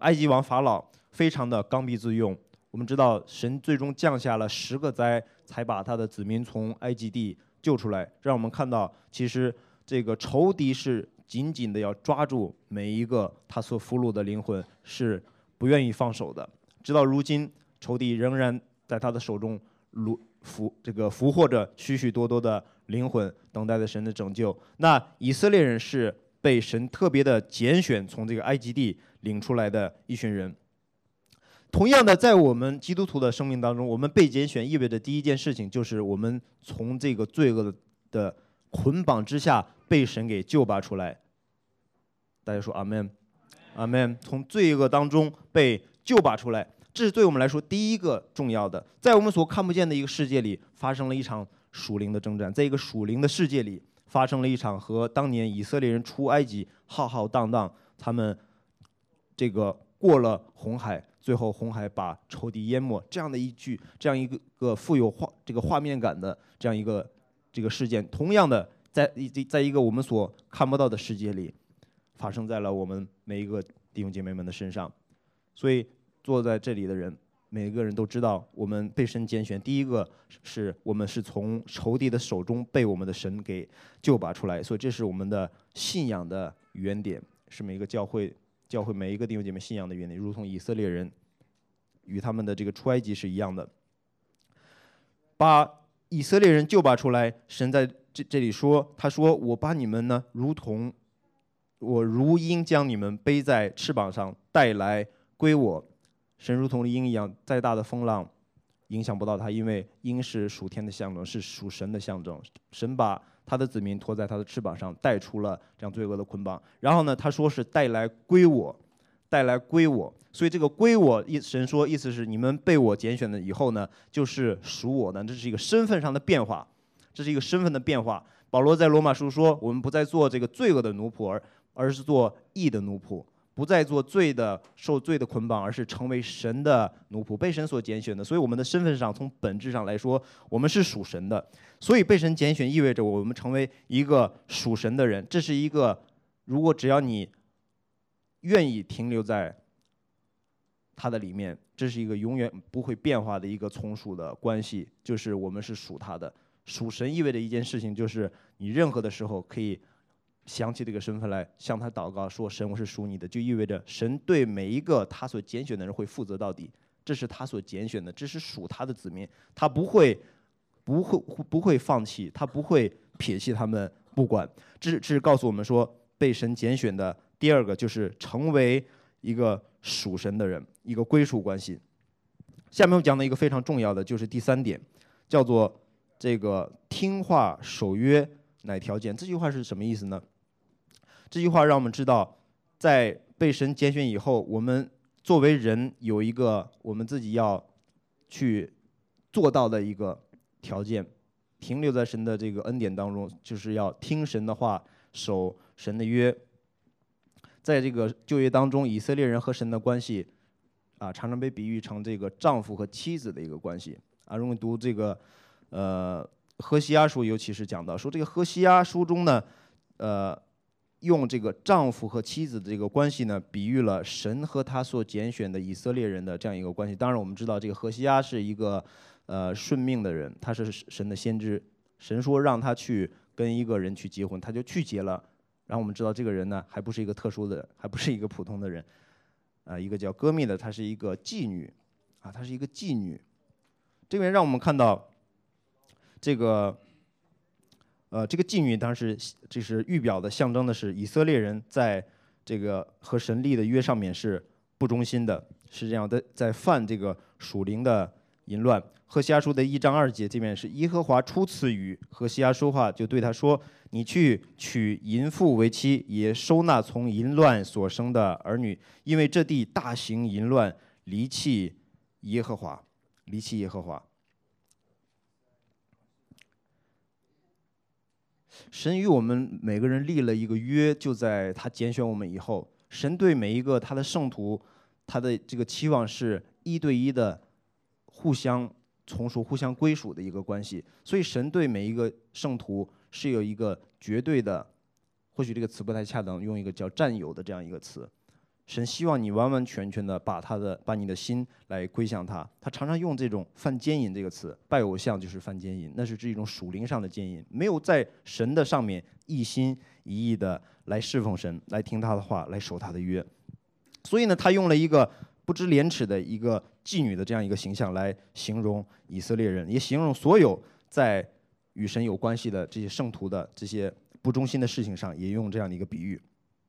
埃及王法老非常的刚愎自用。我们知道，神最终降下了10个灾，才把他的子民从埃及地救出来，让我们看到，其实这个仇敌是紧紧的要抓住每一个他所俘虏的灵魂，是不愿意放手的。直到如今，仇敌仍然在他的手中俘获着许许多多的灵魂，等待着神的拯救。那以色列人是被神特别的拣选，从这个埃及地领出来的一群人。同样的，在我们基督徒的生命当中，我们被拣选意味着第一件事情就是我们从这个罪恶的捆绑之下被神给救拔出来。大家说阿们，阿们。从罪恶当中被救拔出来，这是对我们来说第一个重要的。在我们所看不见的一个世界里，发生了一场属灵的征战，在一个属灵的世界里，发生了一场和当年以色列人出埃及浩浩荡荡，他们这个过了红海。最后红海把仇敌淹没，这样一个富有画面感的这样一个这个事件，同样的在一个我们所看不到的世界里，发生在了我们每一个弟兄姐妹们的身上。所以坐在这里的人，每个人都知道，我们被神拣选，第一个是我们是从仇敌的手中被我们的神给救拔出来，所以这是我们的信仰的原点，是每一个教会每一个弟兄姐妹信仰的原点，如同以色列人与他们的这个出埃及是一样的。把以色列人救拔出来，神在这里说，他说我把你们呢，如鹰将你们背在翅膀上带来归我。神如同鹰一样，再大的风浪影响不到他，因为鹰是属天的象征，是属神的象征。神把他的子民拖在他的翅膀上，带出了这样罪恶的捆绑。然后呢，他说是带来归我，带来归我。所以这个归我，神说意思是你们被我拣选了以后呢，就是属我的。这是一个身份上的变化，这是一个身份的变化。保罗在罗马书说，我们不再做这个罪恶的奴仆，而是做义的奴仆。不再做受罪的捆绑，而是成为神的奴仆，被神所拣选的。所以我们的身份上，从本质上来说，我们是属神的。所以被神拣选意味着我们成为一个属神的人。这是一个，如果只要你愿意停留在他的里面，这是一个永远不会变化的一个从属的关系，就是我们是属他的。属神意味着一件事情，就是你任何的时候可以想起这个身份来向他祷告，说神我是属你的，就意味着神对每一个他所拣选的人会负责到底，这是他所拣选的，这是属他的子民，他不会放弃，他不会撇弃他们不管。这是告诉我们说，被神拣选的第二个就是成为一个属神的人，一个归属关系。下面我讲的一个非常重要的就是第3点，叫做这个听话守约乃条件。这句话是什么意思呢？这句话让我们知道，在被神拣选以后，我们作为人有一个我们自己要去做到的一个条件，停留在神的这个恩典当中，就是要听神的话，守神的约。在这个旧约当中，以色列人和神的关系常常被比喻成这个丈夫和妻子的一个关系如果读这个何西阿书，尤其是讲到说这个何西阿书中呢，用这个丈夫和妻子的这个关系呢，比喻了神和他所拣选的以色列人的这样一个关系。当然，我们知道这个何西阿是一个顺命的人，他是神的先知，神说让他去跟一个人去结婚，他就去结了。然后我们知道这个人呢，还不是一个特殊的人，还不是一个普通的人，一个叫歌密的，她是一个妓女，她是一个妓女。这边让我们看到这个。这个妓女当时这是预表的，象征的是以色列人在这个和神立的约上面是不忠心的，是这样的，在犯这个属灵的淫乱。何西阿书的1章2节这边是耶和华初次与何西阿说话，就对他说：“你去娶淫妇为妻，也收纳从淫乱所生的儿女，因为这地大行淫乱，离弃耶和华，离弃耶和华。”神与我们每个人立了一个约，就在他拣选我们以后，神对每一个他的圣徒，他的这个期望是1对1的互相从属、互相归属的一个关系。所以神对每一个圣徒是有一个绝对的，或许这个词不太恰当，用一个叫占有的这样一个词， 神希望你完完全全的把你的心来归向他。他常常用这种犯奸淫这个词，拜偶像就是犯奸淫，那是一种属灵上的奸淫，没有在神的上面一心一意的来侍奉神，来听他的话，来守他的约。所以呢，他用了一个不知廉耻的一个妓女的这样一个形象来形容以色列人，也形容所有在与神有关系的这些圣徒的这些不忠心的事情上，也用这样的一个比喻。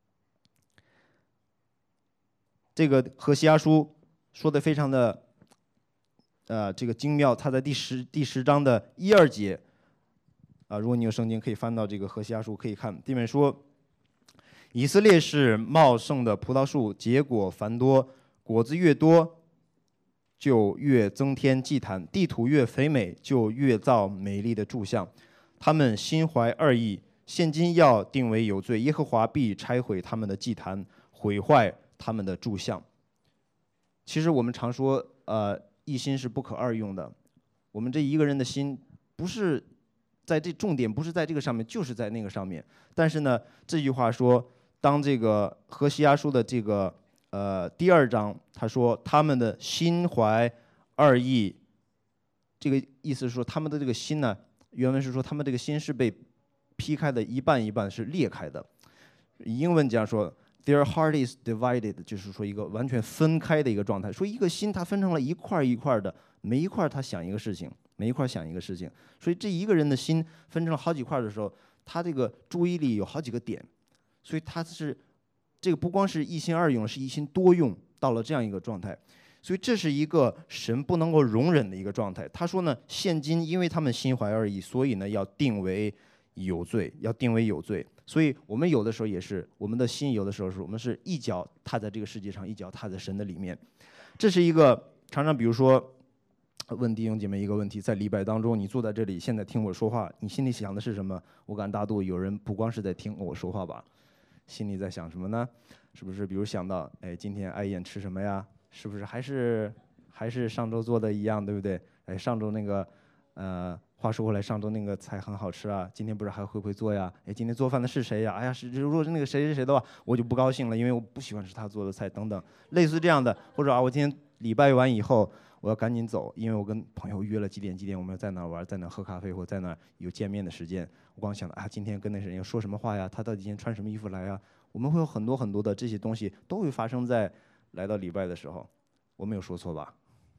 这个何西阿书说的非常的这个精妙，他在第十章的1、2节如果你有圣经可以翻到这个何西阿书可以看，里面说以色列是茂盛的葡萄树，结果繁多，果子越多就越增添祭坛，地土越肥美就越造美丽的柱像。他们心怀二意，现今要定为有罪，耶和华必拆毁他们的祭坛，毁坏他们的柱像。其实我们常说一心是不可二用的，我们这一个人的心不是在重点不是在这个上面，就是在那个上面。但是呢，这句话说，当这个何西阿书的这个第2章，他说他们的心怀二意，这个意思是说他们的这个心呢，原文是说他们这个心是被劈开的一半一半，是裂开的。英文讲说 their heart is divided， 就是说一个完全分开的一个状态，说一个心它分成了一块一块的，每一块他想一个事情，每一块想一个事情。所以这一个人的心分成了好几块的时候，他这个注意力有好几个点，所以他是这个不光是一心二用，是一心多用，到了这样一个状态。所以这是一个神不能够容忍的一个状态。他说呢，现今因为他们心怀二意，所以呢要定为有罪，要定为有罪。所以我们有的时候也是，我们的心有的时候是我们是一脚踏在这个世界上，一脚踏在神的里面。这是一个常常比如说问弟兄姐妹一个问题，在礼拜当中，你坐在这里，现在听我说话，你心里想的是什么？我敢大度，有人不光是在听我说话吧，心里在想什么呢？是不是比如想到，哎，今天爱宴吃什么呀？是不是还是上周做的一样，对不对？哎，上周那个话说回来，上周那个菜很好吃啊，今天不是还会不会做呀？哎，今天做饭的是谁呀？哎呀，如果是那个谁谁谁的话，我就不高兴了，因为我不喜欢吃他做的菜等等，类似这样的，或者我今天礼拜完以后，我要赶紧走，因为我跟朋友约了几点我们要在哪玩，在哪喝咖啡或在哪有见面的时间。我光想着今天跟那些人要说什么话呀？他到底今天穿什么衣服来呀？我们会有很多很多的这些东西都会发生在来到礼拜的时候。我没有说错吧？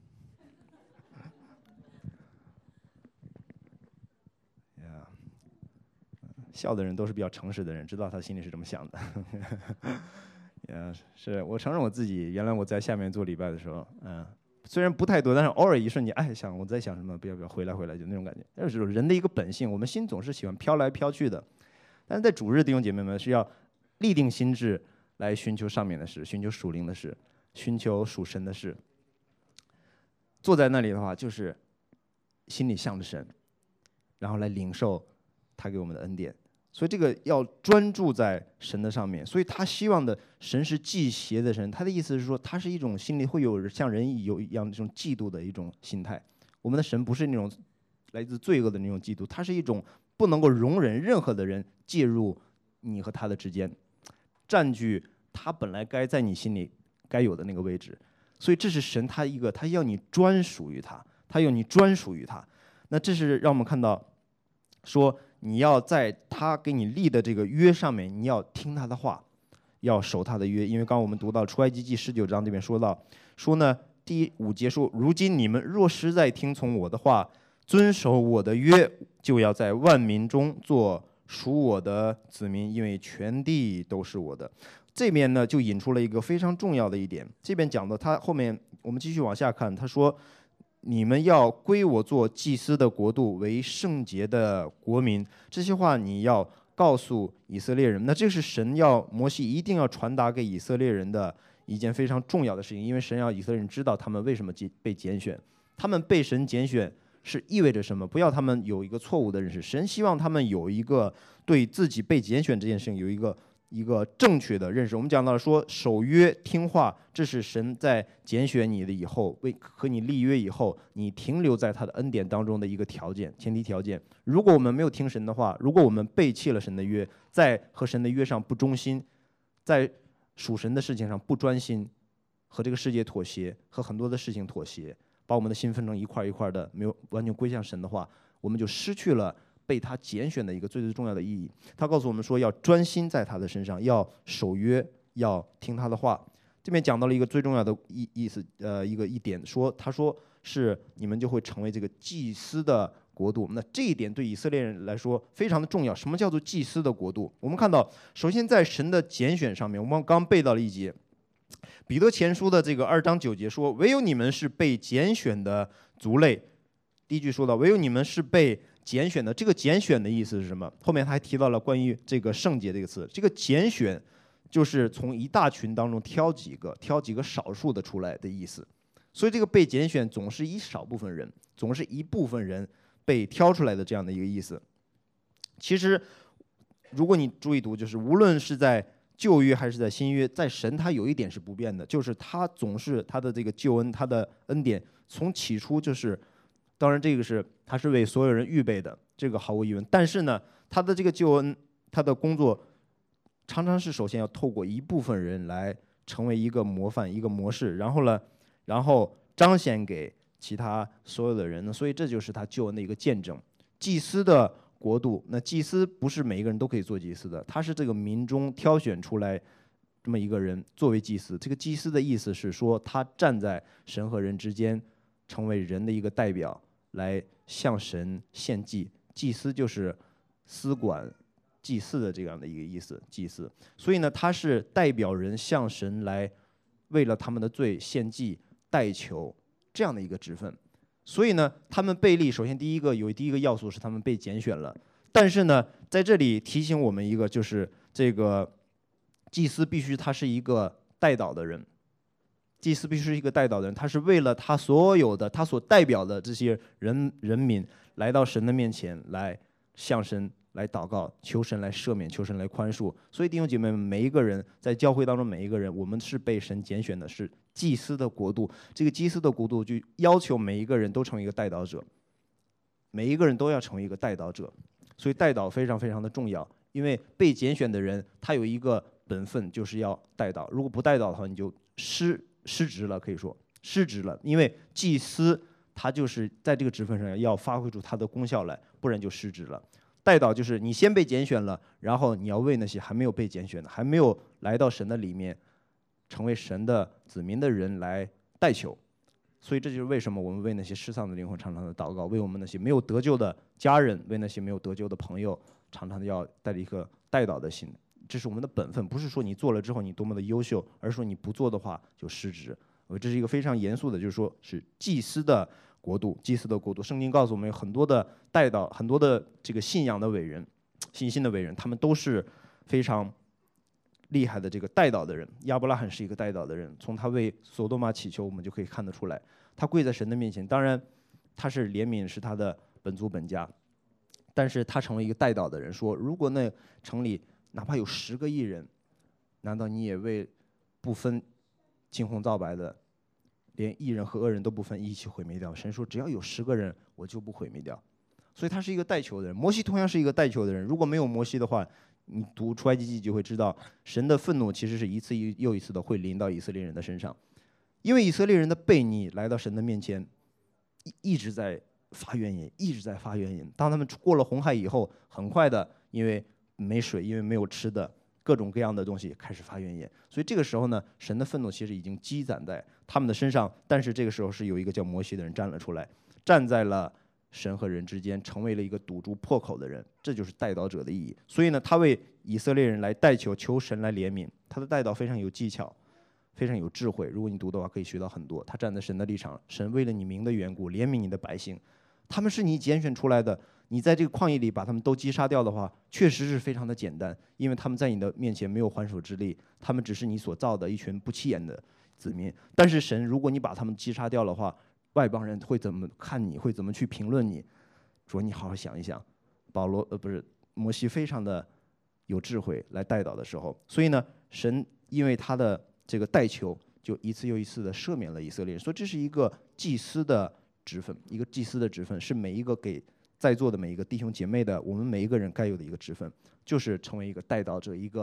笑的人都是比较诚实的人，知道他心里是这么想的。是我承认我自己，原来我在下面做礼拜的时候，虽然不太多，但是偶尔一瞬间，想我在想什么，不要回来，就那种感觉。那是人的一个本性，我们心总是喜欢飘来飘去的。但是在主日，弟兄姐妹们是要立定心志来寻求上面的事，寻求属灵的事，寻求属神的事。坐在那里的话，就是心里向着神，然后来领受他给我们的恩典。所以这个要专注在神的上面。所以他希望的神是忌邪的神，他的意思是说，他是一种心里会有像人有一样这种嫉妒的一种心态。我们的神不是那种来自罪恶的那种嫉妒，他是一种不能够容忍任何的人介入你和他的之间，占据他本来该在你心里该有的那个位置。所以这是神他要你专属于他，他要你专属于他。那这是让我们看到说，你要在他给你立的这个约上面，你要听他的话，要守他的约。因为刚刚我们读到出埃及记19章这边说到，说呢第5节说，如今你们若实在听从我的话，遵守我的约，就要在万民中做属我的子民，因为全地都是我的。这边呢就引出了一个非常重要的一点，这边讲的他后面我们继续往下看，他说你们要归我做祭司的国度，为圣洁的国民。这些话你要告诉以色列人。那这是神要摩西一定要传达给以色列人的一件非常重要的事情，因为神要以色列人知道他们为什么被拣选，他们被神拣选是意味着什么，不要他们有一个错误的认识。神希望他们有一个对自己被拣选这件事情有一个正确的认识。我们讲到了说守约听话，这是神在拣选你的以后，和你立约以后，你停留在他的恩典当中的一个条件，前提条件。如果我们没有听神的话，如果我们背弃了神的约，在和神的约上不忠心，在属神的事情上不专心，和这个世界妥协，和很多的事情妥协，把我们的心分成一块一块的，没有完全归向神的话，我们就失去了被他拣选的一个最最重要的意义。他告诉我们说，要专心在他的身上，要守约，要听他的话。这边讲到了一个最重要的意思，一点，他说是你们就会成为这个祭司的国度。那这一点对以色列人来说非常的重要。什么叫做祭司的国度？我们看到，首先在神的拣选上面，我们刚背到了一节，彼得前书的这个2章9节说：“唯有你们是被拣选的族类。”第一句说到，唯有你们是被拣选的。这个拣选的意思是什么？后面他还提到了关于这个圣洁这个词。这个拣选就是从一大群当中挑几个少数的出来的意思。所以这个被拣选总是一少部分人，总是一部分人被挑出来的这样的一个意思。其实，如果你注意读，就是无论是在旧约还是在新约，在神他有一点是不变的，就是他总是他的这个救恩，他的恩典从起初就是，当然这个是他是为所有人预备的，这个毫无疑问。但是呢，他的这个救恩，他的工作常常是首先要透过一部分人来成为一个模范、一个模式，然后彰显给其他所有的人呢。所以这就是他救恩的一个见证。祭司的国度，那祭司不是每一个人都可以做祭司的，他是这个民中挑选出来这么一个人作为祭司。这个祭司的意思是说，他站在神和人之间，成为人的一个代表，来向神献祭。祭司就是司管祭祀的这样的一个意思，祭司。所以呢，他是代表人向神来为了他们的罪献祭、代求这样的一个职分。所以呢，他们被立，首先第一个要素是他们被拣选了。但是呢，在这里提醒我们一个，就是这个祭司必须他是一个代祷的人，祭司必须是一个代祷的人，他是为了他所有的他所代表的这些人民来到神的面前，来向神来祷告，求神来赦免，求神来宽恕。所以弟兄姐妹们，每一个人在教会当中，每一个人，我们是被神拣选的，是祭司的国度。这个祭司的国度就要求每一个人都成为一个代祷者，每一个人都要成为一个代祷者。所以代祷非常非常的重要，因为被拣选的人他有一个本分，就是要代祷。如果不代祷的话，你就失职了，可以说失职了。因为祭司他就是在这个职分上要发挥出他的功效来，不然就失职了。代祷就是你先被拣选了，然后你要为那些还没有被拣选的、还没有来到神的里面，成为神的子民的人来代求。所以这就是为什么我们为那些失丧的灵魂常常的祷告，为我们那些没有得救的家人，为那些没有得救的朋友，常常的要带着一颗代祷的心。这是我们的本分，不是说你做了之后你多么的优秀，而是说你不做的话就失职。这是一个非常严肃的，就是说是祭司的国度，祭司的国度。圣经告诉我们，有很多的代祷，很多的这个信仰的伟人、信心的伟人，他们都是非常厉害的这个代祷的人。亚伯拉罕是一个代祷的人，从他为索多玛祈求，我们就可以看得出来，他跪在神的面前。当然，他是怜悯是他的本族本家，但是他成为一个代祷的人，说如果那城里哪怕有10个义人，难道你也为不分青红皂白的，连义人和恶人都不分，一起毁灭掉？神说只要有10个人，我就不毁灭掉。所以他是一个代求的人。摩西同样是一个代求的人。如果没有摩西的话，你读出埃及记就会知道，神的愤怒其实是一次又一次的会临到以色列人的身上，因为以色列人的悖逆来到神的面前，一直在发怨言，一直在发怨言。当他们过了红海以后，很快的，因为没水，因为没有吃的，各种各样的东西开始发怨言。所以这个时候呢，神的愤怒其实已经积攒在他们的身上。但是这个时候是有一个叫摩西的人站了出来，站在了神和人之间，成为了一个堵住破口的人。这就是代祷者的意义。所以呢，他为以色列人来代求，求神来怜悯。他的代祷非常有技巧，非常有智慧。如果你读的话，可以学到很多。他站在神的立场，神为了你名的缘故，怜悯你的百姓。他们是你拣选出来的，你在这个旷野里把他们都击杀掉的话，确实是非常的简单，因为他们在你的面前没有还手之力，他们只是你所造的一群不起眼的子民。但是神，如果你把他们击杀掉的话，外邦人会怎么看你，会怎么去评论你？说你好好想一想。摩西非常的有智慧来代祷的时候，所以呢，神因为他的这个代求，就一次又一次的赦免了以色列人。所以这是一个祭司的职分，一个祭司的职分是每一个给在座的每一个弟兄姐妹的，我们每一个人该有的一个职分，就是成为一个代祷者，一个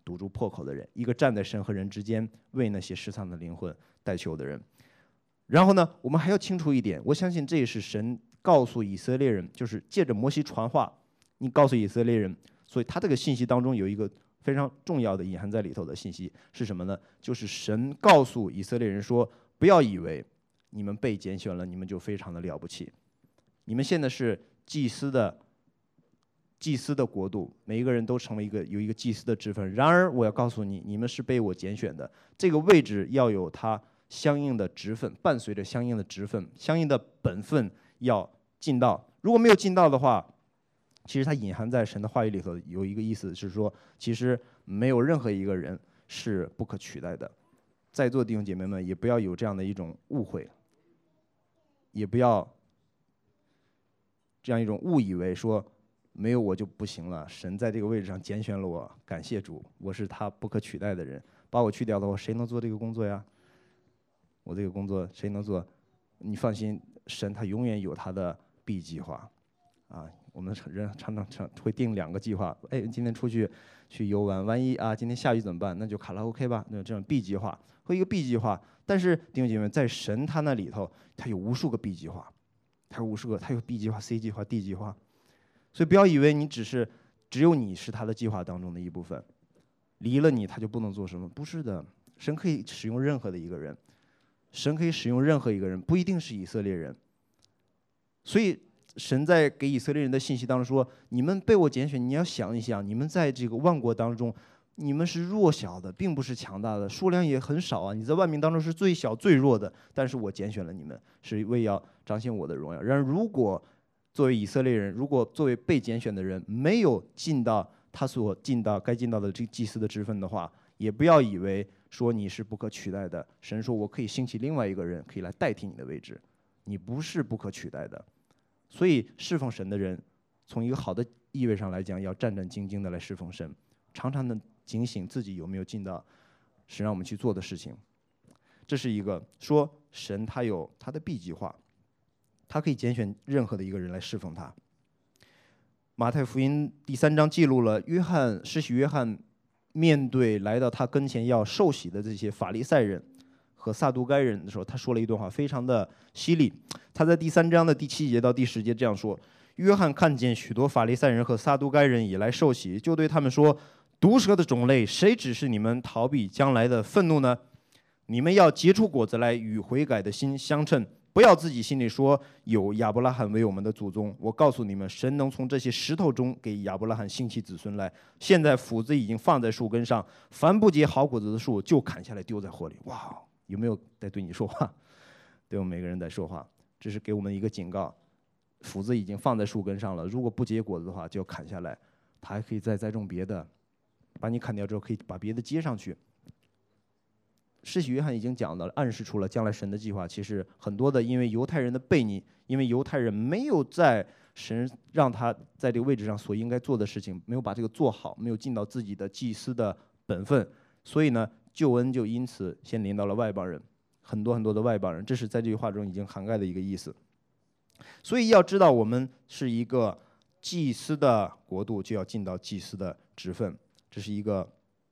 堵住破口的人，一个站在神和人之间为那些失丧的灵魂代求的人。然后呢，我们还要清楚一点，我相信这也是神告诉以色列人，就是借着摩西传话，你告诉以色列人，所以他这个信息当中有一个非常重要的隐含在里头的信息是什么呢？就是神告诉以色列人说，不要以为你们被拣选了，你们就非常的了不起，你们现在是祭司的国度，每一个人都成为有一个祭司的职分。然而我要告诉你，你们是被我拣选的，这个位置要有它相应的职分，伴随着相应的职分、相应的本分要尽到。如果没有尽到的话，其实它隐含在神的话语里头有一个意思是说，其实没有任何一个人是不可取代的。在座弟兄姐妹们也不要有这样的一种误会，也不要这样一种误以为说没有我就不行了，神在这个位置上拣选了我，感谢主，我是他不可取代的人，把我去掉的话，谁能做这个工作呀？我这个工作谁能做？你放心，神他永远有他的 B 计划，啊，我们人常会定2个计划，哎，今天出去游玩，万一今天下雨怎么办？那就卡拉 OK 吧，那这种 B 计划和一个 B 计划。但是弟兄姐妹，在神他那里头，他有无数个 B 计划，他有 B 计划、C 计划、D 计划，所以不要以为你只有你是他的计划当中的一部分，离了你他就不能做什么？不是的，神可以使用任何的一个人，神可以使用任何一个人，不一定是以色列人。所以神在给以色列人的信息当中说：你们被我拣选，你要想一想，你们在这个万国当中，你们是弱小的，并不是强大的，数量也很少啊。你在万民当中是最小最弱的，但是我拣选了你们，是为要彰显我的荣耀。然而，如果作为以色列人，如果作为被拣选的人，没有尽到他所该尽到的这祭司的职分的话，也不要以为说你是不可取代的。神说：我可以兴起另外一个人，可以来代替你的位置，你不是不可取代的。所以侍奉神的人，从一个好的意味上来讲，要战战兢兢的来侍奉神，常常的警醒自己有没有尽到神让我们去做的事情。这是一个说神他有他的 B 计划，他可以拣选任何的一个人来侍奉他。马太福音第3章记录了施洗约翰面对来到他跟前要受洗的这些法利赛人和撒都该人的时候，他说了一段话，非常的犀利。他在第3章的第7节到第10节这样说：约翰看见许多法利赛人和撒都该人也来受洗，就对他们说：毒蛇的种类，谁指示你们逃避将来的愤怒呢？你们要结出果子来，与悔改的心相称，不要自己心里说有亚伯拉罕为我们的祖宗。我告诉你们，神能从这些石头中给亚伯拉罕兴起子孙来。现在斧子已经放在树根上，凡不结好果子的树就砍下来丢在火里。哇，有没有在对你说话？对我们每个人在说话，这是给我们一个警告。斧子已经放在树根上了，如果不结果子的话，就要砍下来。他还可以再栽种别的，把你砍掉之后，可以把别的接上去。施洗约翰已经讲到了，暗示出了将来神的计划。其实很多的，因为犹太人的悖逆，因为犹太人没有在神让他在这个位置上所应该做的事情，没有把这个做好，没有尽到自己的祭司的本分，所以呢，救恩就因此先临到了外邦人，很多很多的外邦人。这是在这句话中已经涵盖的一个意思。所以要知道，我们是一个祭司的国度，就要尽到祭司的职分，这是一个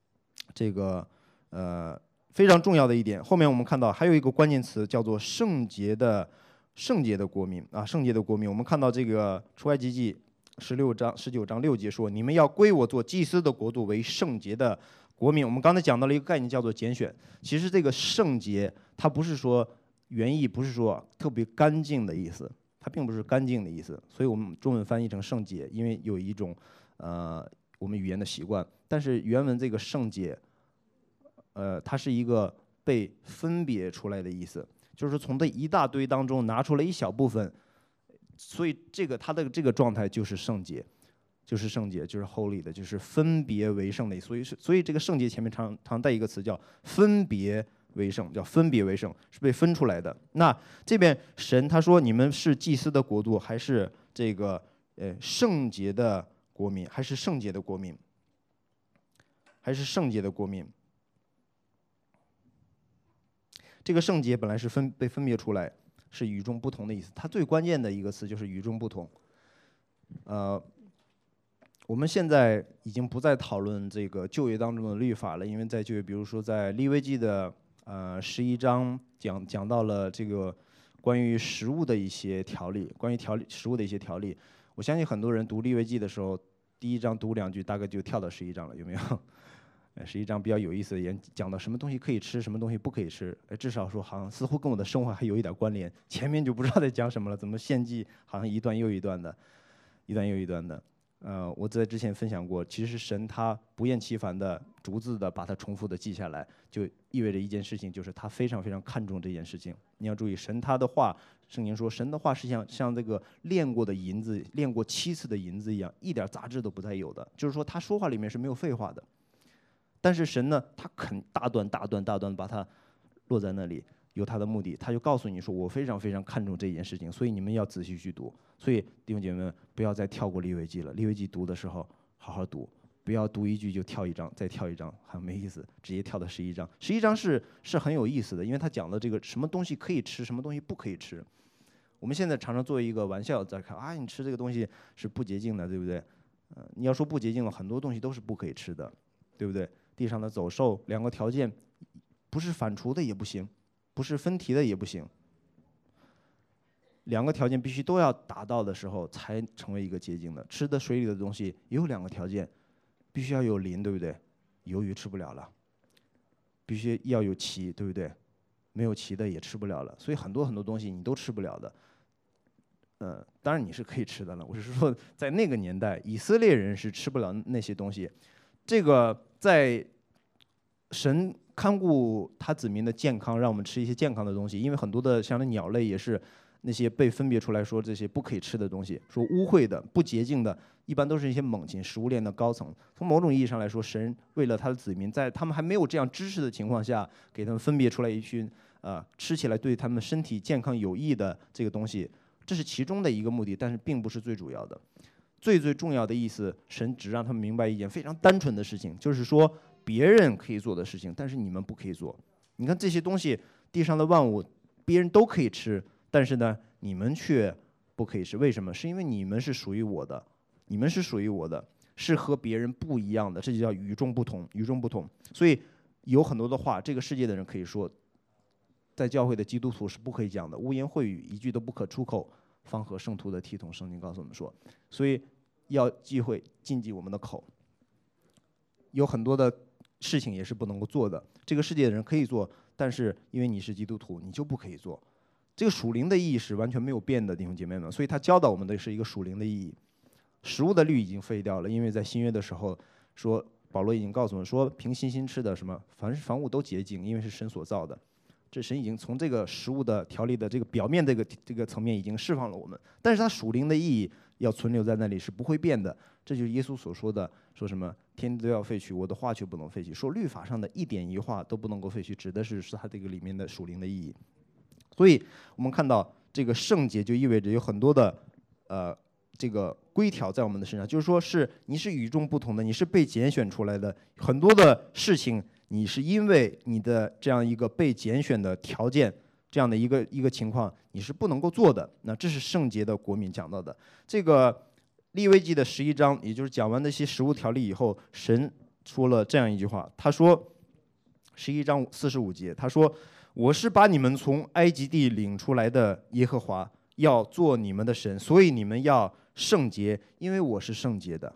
非常重要的一点。后面我们看到还有一个关键词叫做圣洁的国民啊，圣洁的国民。我们看到这个出埃及记19章6节说：你们要归我做祭司的国度，为圣洁的国民。我们刚才讲到了一个概念叫做拣选。其实这个圣洁，它不是说原意不是说特别干净的意思，它并不是干净的意思，所以我们中文翻译成圣洁，因为有一种我们语言的习惯。但是原文这个圣洁，它是一个被分别出来的意思，就是从这一大堆当中拿出了一小部分，所以它的这个状态就是圣洁，就是 holy 的，就是分别为圣的。所以这个圣洁前面常带一个词叫分别为圣，叫分别为圣，是被分出来的。那这边神他说你们是祭司的国度，还是这个圣洁的国民，还是圣洁的国民，还是圣洁的国民？这个圣洁本来是被分别出来，是与众不同的意思。它最关键的一个词就是与众不同。我我们现在已经不再讨论这个旧约当中的律法了，因为在旧约，比如说在利未记的11章讲到了这个关于食物的一些条例，关于食物的一些条例。我相信很多人读利未记的时候，第1章读2句，大概就跳到11章了，有没有？11章比较有意思的讲到什么东西可以吃，什么东西不可以吃，至少说好像似乎跟我的生活还有一点关联。前面就不知道在讲什么了，怎么献祭好像一段又一段的，一段又一段的。我在之前分享过，其实神他不厌其烦的、逐字的把它重复的记下来，就意味着一件事情，就是他非常非常看重这件事情。你要注意，神他的话，圣经说神的话是像这个炼过的银子，炼过7次的银子一样，一点杂质都不带有的。就是说他说话里面是没有废话的。但是神呢，他肯大段把它落在那里，有他的目的，他就告诉你说，我非常非常看重这件事情，所以你们要仔细去读。所以弟兄姐妹们，不要再跳过利未记了。利未记读的时候好好读，不要读1句就跳1章，再跳1章，很没意思，直接跳到11章。11章是很有意思的，因为他讲的这个什么东西可以吃，什么东西不可以吃。我们现在常常作为一个玩笑在看啊，你吃这个东西是不洁净的，对不对？你要说不洁净了，很多东西都是不可以吃的，对不对？地上的走兽2个条件，不是反刍的也不行，不是分蹄的也不行。2个条件必须都要达到的时候，才成为一个洁净的。吃的水里的东西也有2个条件，必须要有磷，对不对？鱿鱼吃不了了。必须要有鳍，对不对？没有鳍的也吃不了了。所以很多东西你都吃不了的。当然你是可以吃的了。我是说，在那个年代，以色列人是吃不了那些东西。这个在神看顾他子民的健康，让我们吃一些健康的东西，因为很多的像那鸟类也是那些被分别出来说这些不可以吃的东西，说污秽的、不洁净的，一般都是一些猛禽、食物链的高层。从某种意义上来说，神为了他的子民，在他们还没有这样知识的情况下，给他们分别出来一群吃起来对他们身体健康有益的这个东西，这是其中的一个目的，但是并不是最主要的。最重要的意思，神只让他们明白一件非常单纯的事情，就是说别人可以做的事情，但是你们不可以做。你看这些东西，地上的万物，别人都可以吃，但是呢，你们却不可以吃。为什么？是因为你们是属于我的，你们是属于我的，是和别人不一样的，这就叫与众不同，与众不同。所以有很多的话，这个世界的人可以说，在教会的基督徒是不可以讲的，污言秽语一句都不可出口，方合圣徒的体统。圣经告诉我们说，所以要忌讳禁忌我们的口。有很多的事情也是不能够做的，这个世界的人可以做，但是因为你是基督徒，你就不可以做。这个属灵的意义是完全没有变的，弟兄姐妹们。所以他教导我们的是一个属灵的意义。食物的律已经废掉了，因为在新约的时候说，保罗已经告诉我们说，凭信心吃的什么凡是凡物都洁净，因为是神所造的。这神已经从这个食物的条例的这个表面这个层面已经释放了我们，但是它属灵的意义要存留在那里，是不会变的。这就是耶稣所说的，说什么天地都要废去，我的话却不能废去。说律法上的一点一画都不能够废去，指的是它这个里面的属灵的意义。所以我们看到这个圣洁就意味着有很多的这个规条在我们的身上，就是说是你是与众不同的，你是被拣选出来的，很多的事情你是因为你的这样一个被拣选的条件，这样的一个情况，你是不能够做的。那这是圣洁的国民讲到的。这个利未记的11章，也就是讲完那些食物条例以后，神说了这样一句话，他说11章45节，他说，我是把你们从埃及地领出来的耶和华，要做你们的神，所以你们要圣洁，因为我是圣洁的。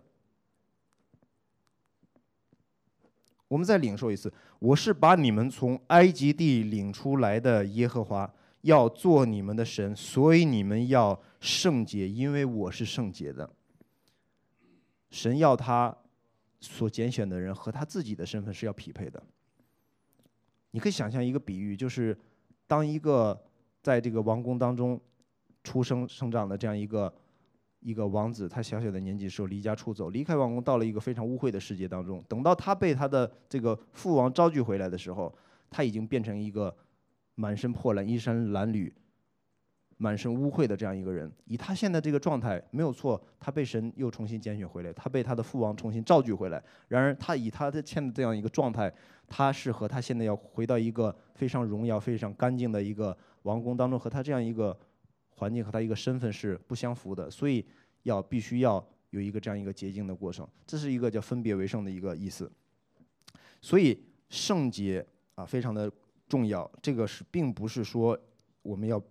我们再领受一次，我是把你们从埃及地领出来的耶和华，要做你们的神，所以你们要圣洁，因为我是圣洁的。神要他所拣选的人和他自己的身份是要匹配的。你可以想象一个比喻，就是当一个在这个王宫当中出生生长的这样一个王子，他小小的年纪的时候离家出走，离开王宫，到了一个非常污秽的世界当中。等到他被他的这个父王招聚回来的时候，他已经变成一个满身破烂、衣衫褴褛、满身污秽的这样一个人。以他现在这个状态没有错，他被神又重新拣选回来，他被他的父王重新召聚回来。然而他以他的现在这样一个状态，他是和他现在要回到一个非常荣耀、非常干净的一个王宫当中，和他这样一个环境和他一个身份是不相符的。所以必须要有一个这样一个洁净的过程，这是一个叫分别为圣的一个意思。所以圣洁啊非常的重要，这个并不是说我们要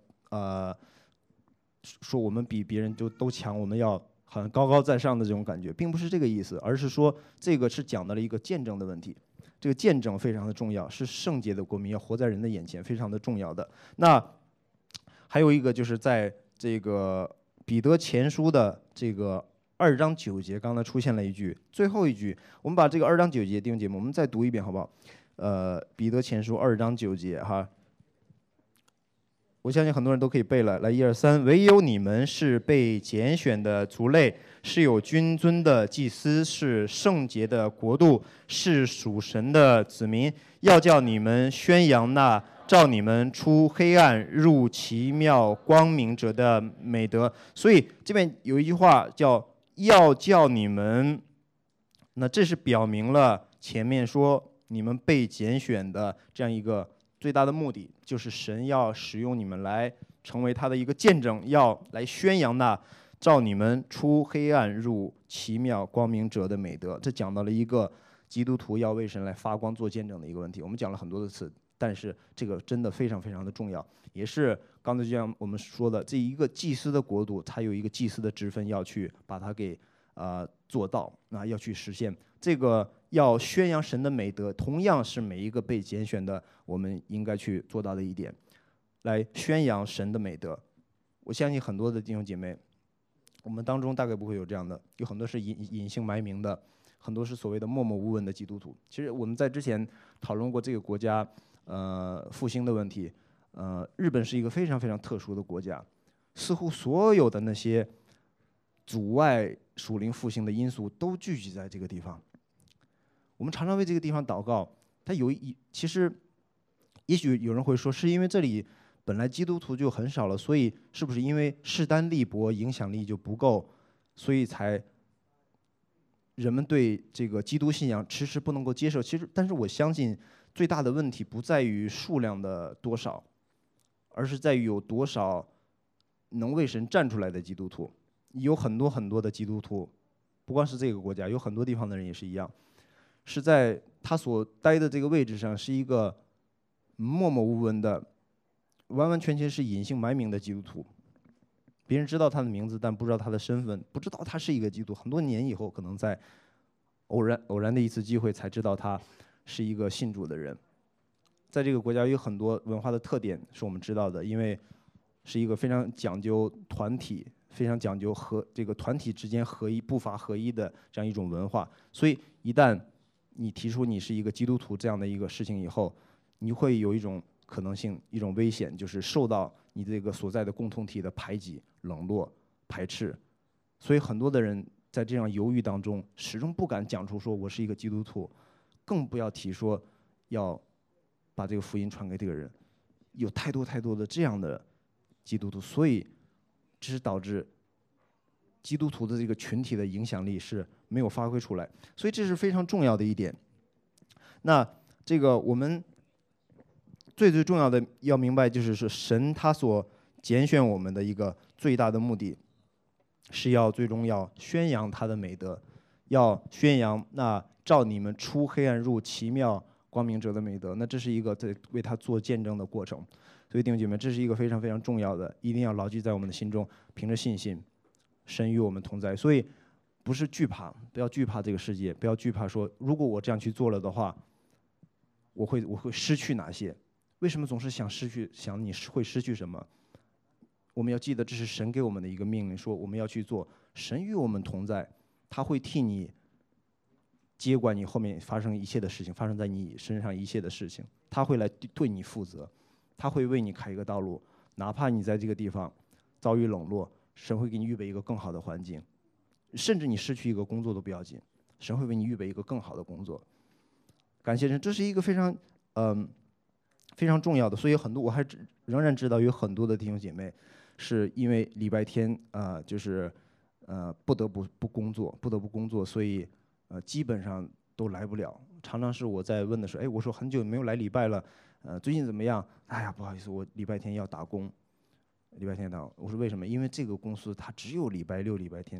说我们比别人都强，我们要好像高高在上的这种感觉，并不是这个意思，而是说这个是讲到了一个见证的问题。这个见证非常的重要，是圣洁的国民要活在人的眼前，非常的重要的。那还有一个就是在这个彼得前书的这个2章9节，刚才出现了一句，最后一句，我们把这个2章9节弟兄姐妹，我们再读一遍好不好？彼得前书2章9节哈。我相信很多人都可以背了，来1、2、3，唯有你们是被拣选的族类，是有君尊的祭司，是圣洁的国度，是属神的子民，要叫你们宣扬那照你们出黑暗入奇妙光明者的美德。所以这边有一句话叫要叫你们，那这是表明了前面说你们被拣选的这样一个最大的目的，就是神要使用你们来成为他的一个见证，要来宣扬那照你们出黑暗入奇妙光明者的美德。这讲到了一个基督徒要为神来发光做见证的一个问题。我们讲了很多的次，但是这个真的非常非常的重要，也是刚才就像我们说的，这一个祭司的国度，它有一个祭司的职分要去把它给做到，要去实现这个。要宣扬神的美德，同样是每一个被拣选的我们应该去做到的一点，来宣扬神的美德。我相信很多的弟兄姐妹，我们当中大概不会有这样的，有很多是隐姓埋名的，很多是所谓的默默无闻的基督徒。其实我们在之前讨论过这个国家复兴的问题，日本是一个非常非常特殊的国家，似乎所有的那些阻碍属灵复兴的因素都聚集在这个地方。我们常常为这个地方祷告，其实，也许有人会说，是因为这里本来基督徒就很少了，所以是不是因为势单力薄，影响力就不够，所以才人们对这个基督信仰迟迟不能够接受？其实，但是我相信最大的问题不在于数量的多少，而是在于有多少能为神站出来的基督徒。有很多很多的基督徒，不光是这个国家，有很多地方的人也是一样。是在他所待的这个位置上，是一个默默无闻的、完完全全是隐姓埋名的基督徒。别人知道他的名字，但不知道他的身份，不知道他是一个基督徒。很多年以后，可能在偶然的一次机会才知道他是一个信主的人。在这个国家有很多文化的特点是我们知道的，因为是一个非常讲究团体、非常讲究这个团体之间合一、步伐合一的这样一种文化。所以一旦你提出你是一个基督徒这样的一个事情以后，你会有一种可能性，一种危险，就是受到你这个所在的共同体的排挤、冷落、排斥。所以很多的人在这样犹豫当中，始终不敢讲出说我是一个基督徒，更不要提说要把这个福音传给这个人。有太多太多的这样的基督徒，所以这是导致基督徒的这个群体的影响力是没有发挥出来，所以这是非常重要的一点。那这个我们最重要的要明白，就是说神他所拣选我们的一个最大的目的，是要最终要宣扬他的美德，要宣扬那照你们出黑暗入奇妙光明者的美德。那这是一个在为他做见证的过程。所以弟兄姐妹，这是一个非常非常重要的，一定要牢记在我们的心中，凭着信心，神与我们同在。所以不是惧怕，不要惧怕这个世界，不要惧怕说，如果我这样去做了的话，我会失去哪些？为什么总是想你会失去什么？我们要记得，这是神给我们的一个命令，说我们要去做。神与我们同在，他会替你接管你后面发生一切的事情，发生在你身上一切的事情，他会来对你负责，他会为你开一个道路，哪怕你在这个地方遭遇冷落，神会给你预备一个更好的环境。甚至你失去一个工作都不要紧，神会为你预备一个更好的工作。感谢神，这是一个非常非常重要的。所以我还仍然知道有很多的弟兄姐妹是因为礼拜天就是不得不工作，所以基本上都来不了。常常是我在问的时候，哎，我说很久没有来礼拜了，最近怎么样？哎呀，不好意思，我礼拜天要打工。礼拜天打工，我说为什么？因为这个公司它只有礼拜六、礼拜天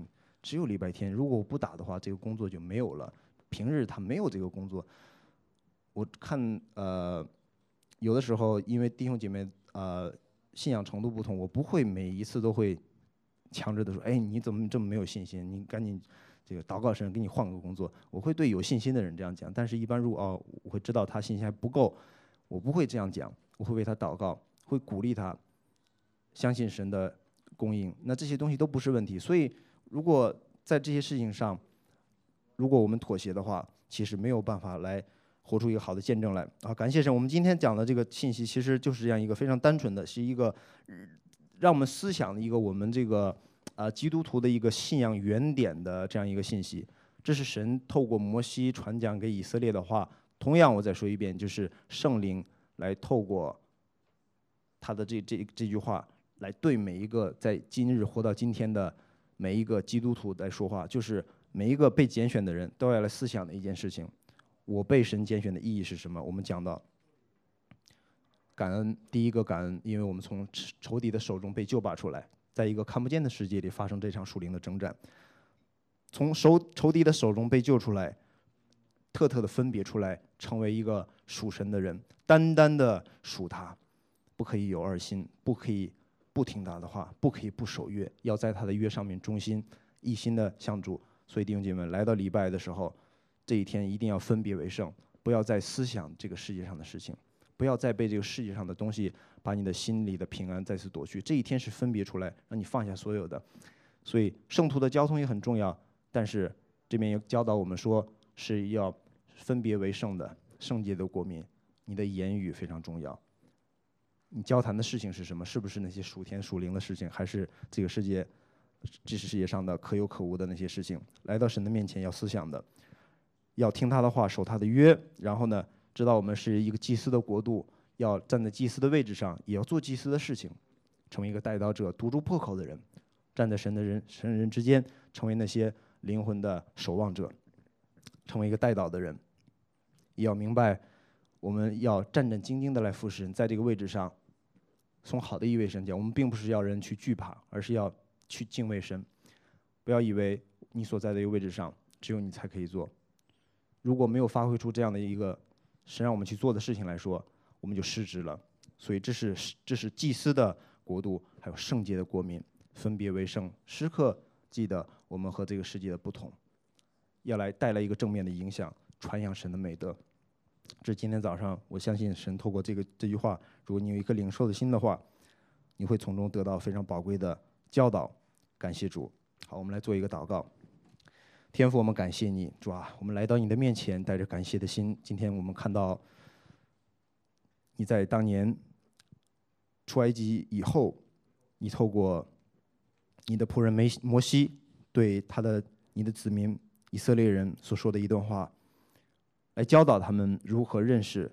只有礼拜天。如果我不打的话，这个工作就没有了。平日他没有这个工作。我看有的时候因为弟兄姐妹信仰程度不同，我不会每一次都会强制的说，哎，你怎么这么没有信心？你赶紧这个祷告神给你换个工作。我会对有信心的人这样讲，但是一般如果我会知道他信心还不够，我不会这样讲，我会为他祷告，会鼓励他，相信神的供应。那这些东西都不是问题。所以如果在这些事情上，如果我们妥协的话，其实没有办法来活出一个好的见证来啊！感谢神，我们今天讲的这个信息，其实就是这样一个非常单纯的，是一个让我们思想的一个我们这个基督徒的一个信仰原点的这样一个信息。这是神透过摩西传讲给以色列的话。同样，我再说一遍，就是圣灵来透过他的这句话，来对每一个在今日活到今天的每一个基督徒来说话，就是每一个被拣选的人都要来思想的一件事情。我被神拣选的意义是什么？我们讲到感恩，第一个感恩，因为我们从仇敌的手中被救拔出来，在一个看不见的世界里发生这场属灵的征战，从仇敌的手中被救出来，特的分别出来，成为一个属神的人，单单的属他，不可以有二心，不可以不听他的话，不可以不守约，要在他的约上面忠心，一心的向主。所以弟兄姐妹们，来到礼拜的时候，这一天一定要分别为圣，不要再思想这个世界上的事情，不要再被这个世界上的东西把你的心里的平安再次夺去。这一天是分别出来，让你放下所有的。所以圣徒的交通也很重要，但是这边也教导我们说，是要分别为圣的圣洁的国民。你的言语非常重要，你交谈的事情是什么？是不是那些属天属灵的事情，还是这个世界世界上的可有可无的那些事情？来到神的面前要思想的，要听他的话，守他的约。然后呢，知道我们是一个祭司的国度，要站在祭司的位置上，也要做祭司的事情，成为一个代祷者，堵住破口的人，站在神人之间，成为那些灵魂的守望者，成为一个代祷的人。也要明白，我们要战战兢兢的来服侍神，在这个位置上，从好的意味上讲，我们并不是要人去惧怕，而是要去敬畏神。不要以为你所在的一个位置上只有你才可以做，如果没有发挥出这样的一个神让我们去做的事情来说，我们就失职了。所以这是祭司的国度，还有圣洁的国民，分别为圣，时刻记得我们和这个世界的不同，要来带来一个正面的影响，传扬神的美德。这今天早上，我相信神透过这句话，如果你有一颗领受的心的话，你会从中得到非常宝贵的教导。感谢主。好，我们来做一个祷告。天父，我们感谢你，主啊，我们来到你的面前，带着感谢的心。今天我们看到你在当年出埃及以后，你透过你的仆人摩西对你的子民以色列人所说的一段话，来教导他们如何认识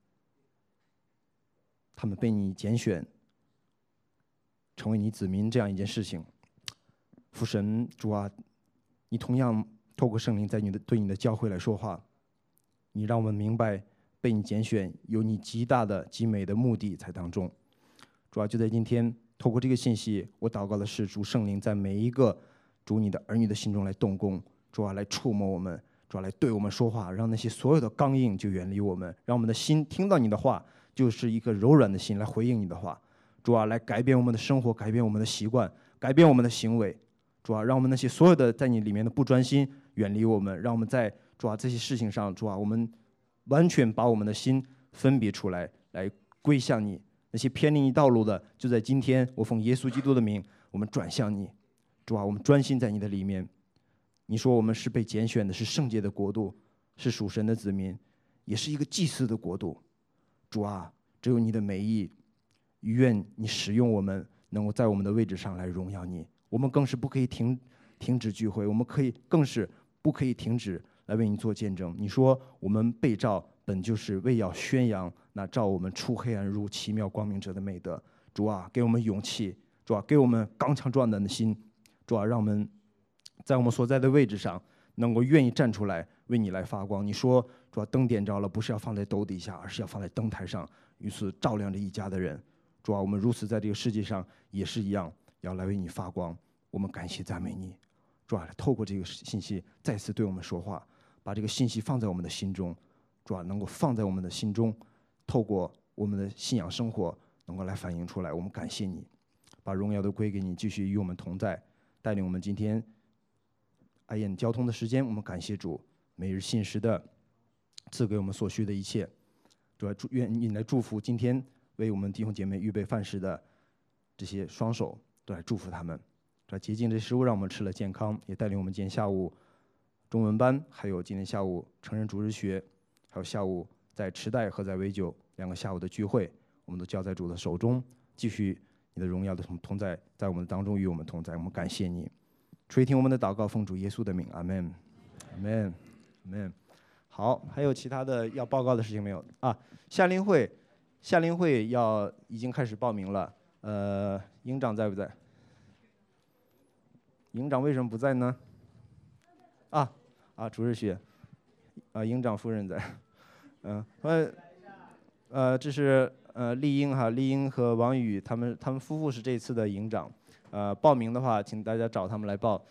他们被你拣选成为你子民这样一件事情。父神，主啊，你同样透过圣灵在对你的教会来说话，你让我们明白被你拣选有你极大的极美的目的在当中。主啊，就在今天透过这个信息，我祷告的是主圣灵在每一个主你的儿女的心中来动工，主啊来触摸我们，主啊来对我们说话，让那些所有的刚硬就远离我们，让我们的心听到你的话，就是一个柔软的心来回应你的话。主啊，来改变我们的生活，改变我们的习惯，改变我们的行为。主啊，让我们那些所有的在你里面的不专心远离我们，让我们在主啊这些事情上，主啊我们完全把我们的心分别出来，来归向你。那些偏离你道路的，就在今天，我奉耶稣基督的名，我们转向你。主啊，我们专心在你的里面。你说我们是被拣选的，是圣洁的国度，是属神的子民，也是一个祭司的国度。主啊，只有你的美意，愿你使用我们，能够在我们的位置上来荣耀你。我们更是不可以停止聚会，我们更是不可以停止来为你做见证。你说我们被召本就是为要宣扬那召我们出黑暗入奇妙光明者的美德。主啊，给我们勇气，主啊，给我们刚强壮胆的心，主啊，让我们在我们所在的位置上能够愿意站出来为你来发光。你说主啊，灯点着了，不是要放在斗底下，而是要放在灯台上，于是照亮着一家的人。主啊，我们如此在这个世界上也是一样，要来为你发光。我们感谢赞美你。 主啊，透过这个信息再次对我们说话，把这个信息放在我们的心中，主啊，能够放在我们的心中，透过我们的信仰生活能够来反映出来。我们感谢你，把荣耀都归给你，继续与我们同在，带领我们今天爱宴交通的时间。我们感谢主，每日信实的赐给我们所需的一切。主啊，愿你来祝福今天为我们弟兄姐妹预备饭食的这些双手，都来祝福他们。主啊，洁净这食物让我们吃了健康，也带领我们今天下午中文班，还有今天下午成人主日学，还有下午在池袋和在维九2个下午的聚会，我们都交在主的手中，继续你的荣耀的同在，在我们当中与我们同在。我们感谢你，垂听我们的祷告，奉主耶稣的名，阿门，阿门，阿门。好，还有其他的要报告的事情没有啊？夏令会已经开始报名了。营长在不在？营长为什么不在呢？主日学，营长夫人在。这是丽英和王宇他们夫妇是这次的营长。报名的话，请大家找他们来报。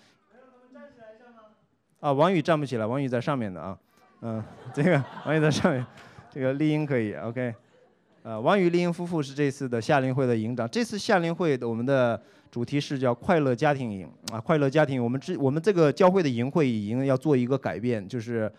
王宇站不起来，王宇在上面的啊。这个王宇在上面，这个丽英可以 ，OK。王宇丽英夫妇是这次的夏令会的营长。这次夏令会的我们的主题是叫快乐家庭营快乐家庭。我们这个教会的营会已经要做一个改变，就是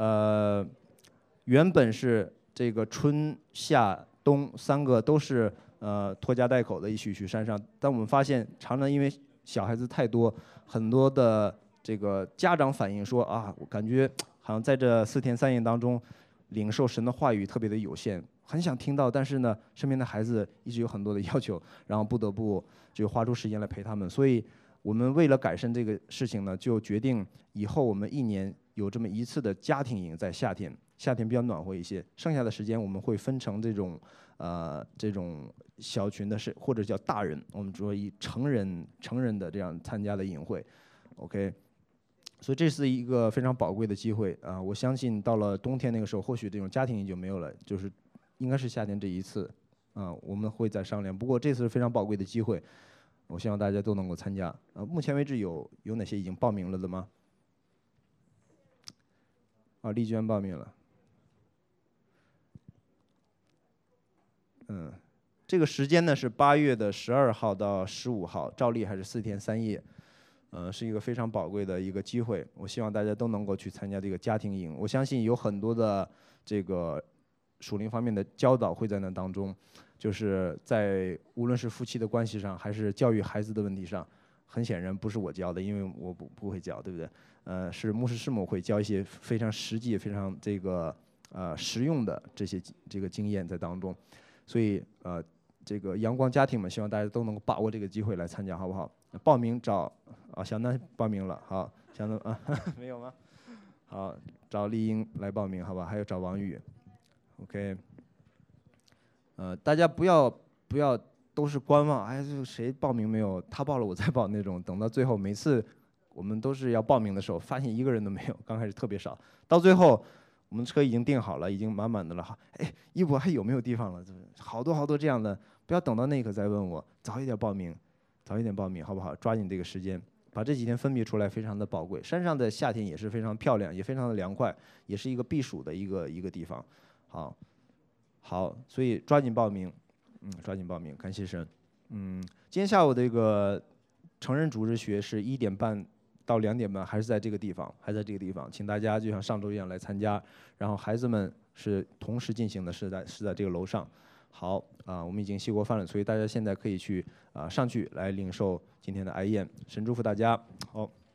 原本是这个春夏冬3个都是拖家带口的一起去山上，但我们发现常常因为小孩子太多，很多的这个家长反映说我感觉好像在这4天3夜当中，领受神的话语特别的有限，很想听到，但是呢，身边的孩子一直有很多的要求，然后不得不就花出时间来陪他们。所以我们为了改善这个事情呢，就决定以后我们1年有这么1次的家庭营，在夏天比较暖和一些，剩下的时间我们会分成这种小群的或者叫大人，我们说以成人的这样参加的营会 ，OK。所以这是一个非常宝贵的机会我相信到了冬天那个时候，或许这种家庭营就没有了，就是应该是夏天这一次我们会再商量。不过这次是非常宝贵的机会，我希望大家都能够参加。目前为止有哪些已经报名了的吗？丽娟报名了。这个时间呢是8月12号到15号，照例还是4天3夜。是一个非常宝贵的一个机会，我希望大家都能够去参加这个家庭营。我相信有很多的这个属灵方面的教导会在那当中，就是在无论是夫妻的关系上，还是教育孩子的问题上，很显然不是我教的，因为我不会教，对不对？是牧师师母会教一些非常实际、非常这个实用的这个经验在当中，所以这个阳光家庭们，希望大家都能够把握这个机会来参加，好不好？报名找小南报名了，好，小南没有吗？好，找丽英来报名，好吧？还有找王宇 ，OK。大家不要都是观望，这谁报名没有？他报了我再报那种，等到最后每次我们都是要报名的时候，发现一个人都没有，刚开始特别少，到最后我们车已经订好了，已经满满的了，一博还有没有地方了？好多这样的，不要等到那一刻再问我，早一点报名，好不好？抓紧这个时间，把这几天分别出来，非常的宝贵。山上的夏天也是非常漂亮，也非常的凉快，也是一个避暑的一个地方。好，所以抓紧报名，抓紧报名，感谢神。今天下午这个成人主日学是1点半到2点半，还是在这个地方，请大家就像上周一样来参加。然后孩子们是同时进行的，是在这个楼上。好我们已经谢过饭了，所以大家现在可以去上去来领受今天的爱宴。神祝福大家，好。